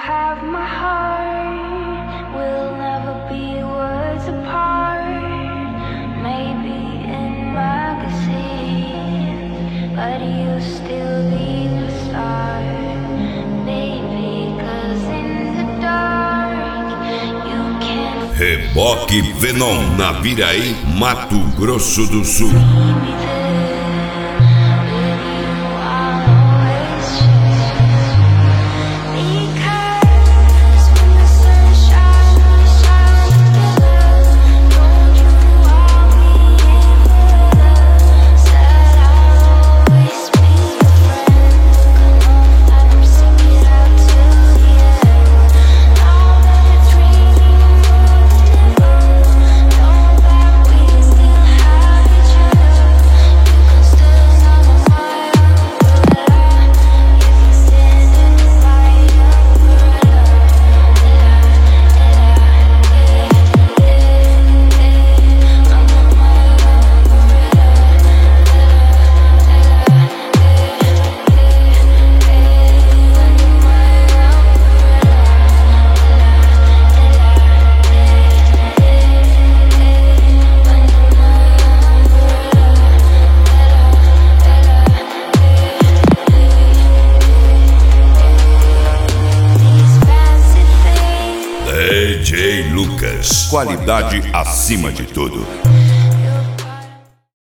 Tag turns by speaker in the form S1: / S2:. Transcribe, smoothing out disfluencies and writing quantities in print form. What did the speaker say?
S1: have my heart. We'll never be worlds apart. Maybe in magazines, but you still be the star, baby. 'Cause in the dark you can't.
S2: Reboque Venom na Viraí, Mato Grosso do Sul. DJ Lucas, qualidade acima de tudo.